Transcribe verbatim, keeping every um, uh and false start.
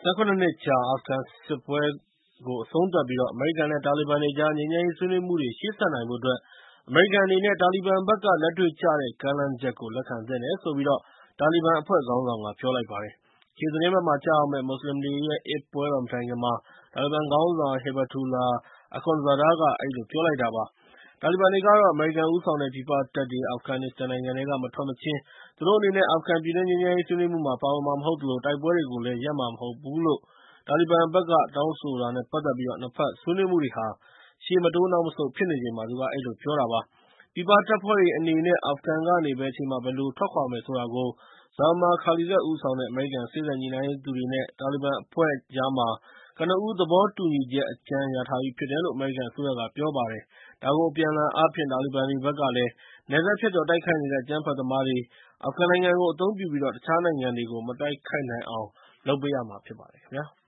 ခုနှစ်နှစ်ကြာ အာဖဂန်စစ်ပွဲကို အဆုံးသတ်ပြီး အမေရိကန်နဲ့ တာလီဘန်တွေကြား ငြိမ်းချမ်းရေးဆွေးနွေးမှုတွေ ရှေ့ဆက်နိုင်ဖို့အတွက် အမေရိကန်အနေနဲ့ တာလီဘန်ဘက်က လက်တွေ့ကျတဲ့ ကမ်းလှမ်းချက်ကို လက်ခံသင့်တယ်လို့ တာလီဘန်အဖွဲ့ခေါင်းဆောင်က ပြောလိုက်ပါတယ်။ ရှေ့သီတင်းပတ်မှာကျရောက်မယ့် မွတ်စလင်တွေရဲ့ အစ်ပွဲတော် မတိုင်ခင်မှာ တာလီဘန်ခေါင်းဆောင် Hibatullah Akhundzada က အဲဒီလိုပြောလိုက်တာပါ။ တာလီဘန်တွေကတော့ အမေရိကန်ဦးဆောင်တဲ့ ပြည်ပတပ်တွေ အာဖဂန်နစ္စတန်နိုင်ငံထဲက မထွက်မချင်း သူတို့အနေနဲ့ အာဖဂန်ပြည်တွင်း ငြိမ်းချမ်းရေးဆွေးနွေးမှုမှာ ပါဝင်မှာမဟုတ်သလို တိုက်ပွဲတွေကိုလည်း ရပ်မှာမဟုတ်ဘူးလို့ တာလီဘန်ဘက်က တောင်းဆိုတာနဲ့ ပတ်သက်ပြီး နှစ်ဘက်ဆွေးနွေးမှုတွေဟာ ရှေ့မတိုးနောက်မဆုတ်ဖြစ်နေချိန်မှာ သူက အဲဒီလိုပြောတာပါ။ ပြည်ပတပ်ဖွဲ့တွေအနေနဲ့ အာဖဂန်ကနေ ဘယ်အချိန်မှာ ဘယ်လိုထွက်ခွာမယ်ဆိုတာကို Zalmal Khalilzad ဦးဆောင်တဲ့ အမေရိကန်စေ့စပ်ညှိနှိုင်းရေးသူတွေနဲ့ တာလီဘန်အဖွဲ့ကြားမှာ ကနဦးသဘောတူညီချက် အကြမ်းရထားပြီးဖြစ်တယ်လို့ အမေရိကန်အစိုးရက ပြောပါတယ်။ ဒါကို အပြန်အလှန်အားဖြင့် တာလီဘန်တွေဘက်ကလည်း နယ်စပ်ဖြတ်ကျော်တိုက်ခိုက်နေတဲ့ အကြမ်းဖက်သမားတွေ အာဖဂန်နိုင်ငံကို အသုံးပြုပြီး တခြားနိုင်ငံတွေကို မတိုက်ခိုက်နိုင်အောင် လုပ်ပေးရမှာဖြစ်ပါတယ်ခင်ဗျာ။